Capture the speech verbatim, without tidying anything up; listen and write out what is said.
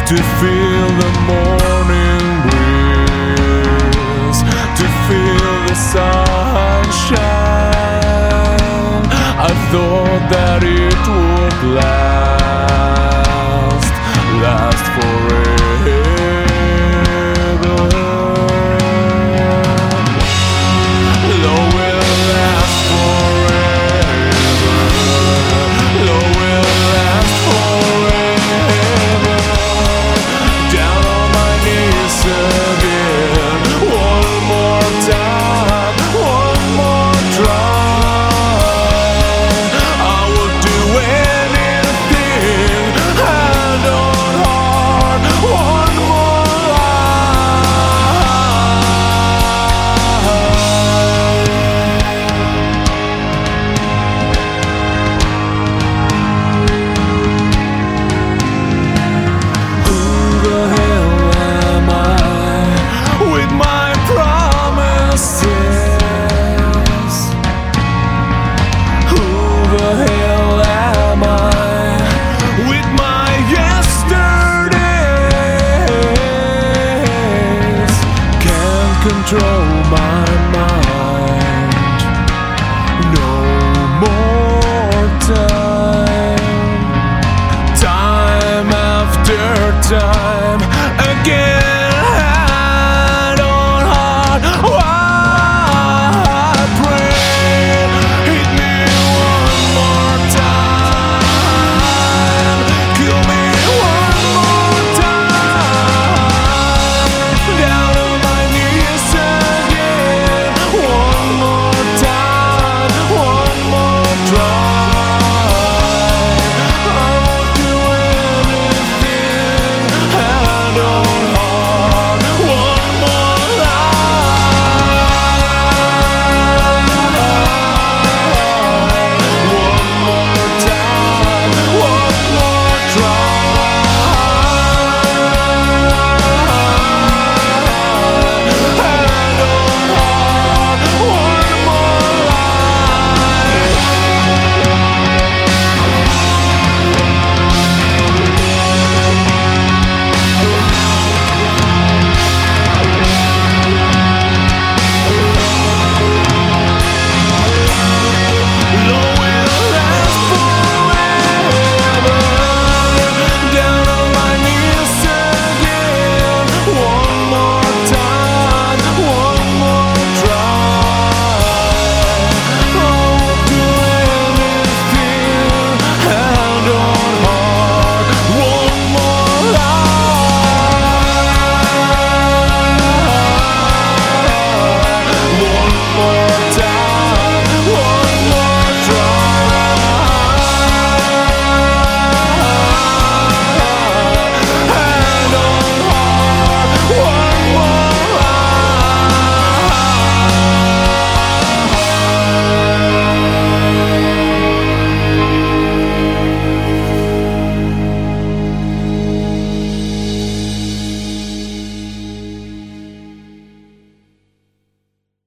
to feel the morning breeze, to feel the sunshine. I thought that it would last, last forever. Love will last forever. Love will last forever. Down on my knees again, one more time, one more try. I would do anything, hand on heart, one more Who the hell am I with my promises? Who the hell am I with my yesterdays? Can't control my mind, no more time. Time after time again.